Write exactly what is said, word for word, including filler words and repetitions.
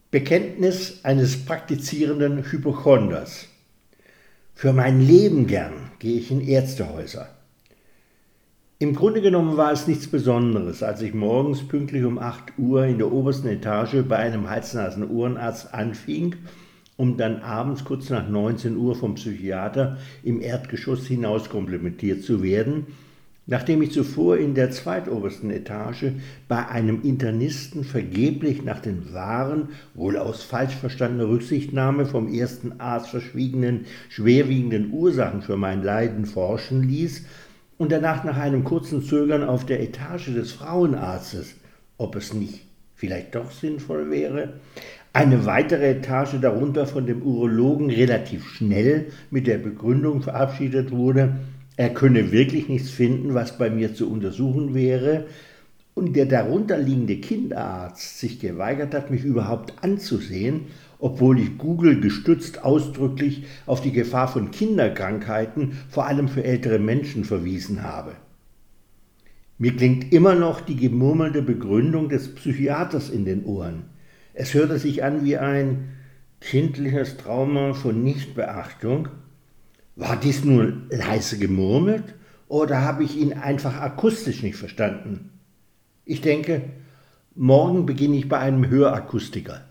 Bekenntnis eines praktizierenden Hypochonders. Für mein Leben gern gehe ich in Ärztehäuser. Im Grunde genommen war es nichts Besonderes, als ich morgens pünktlich um acht Uhr in der obersten Etage bei einem Hals-Nasen-Ohrenarzt anfing, um dann abends kurz nach neunzehn Uhr vom Psychiater im Erdgeschoss hinaus komplimentiert zu werden, nachdem ich zuvor in der zweitobersten Etage bei einem Internisten vergeblich nach den wahren, wohl aus falsch verstandener Rücksichtnahme vom ersten Arzt verschwiegenen, schwerwiegenden Ursachen für mein Leiden forschen ließ und danach nach einem kurzen Zögern auf der Etage des Frauenarztes, ob es nicht vielleicht doch sinnvoll wäre, eine weitere Etage darunter von dem Urologen relativ schnell mit der Begründung verabschiedet wurde, er könne wirklich nichts finden, was bei mir zu untersuchen wäre, und der darunterliegende Kinderarzt sich geweigert hat, mich überhaupt anzusehen, obwohl ich Google gestützt ausdrücklich auf die Gefahr von Kinderkrankheiten, vor allem für ältere Menschen, verwiesen habe. Mir klingt immer noch die gemurmelte Begründung des Psychiaters in den Ohren. Es hörte sich an wie ein kindliches Trauma von Nichtbeachtung. War dies nur leise gemurmelt oder habe ich ihn einfach akustisch nicht verstanden? Ich denke, morgen beginne ich bei einem Hörakustiker.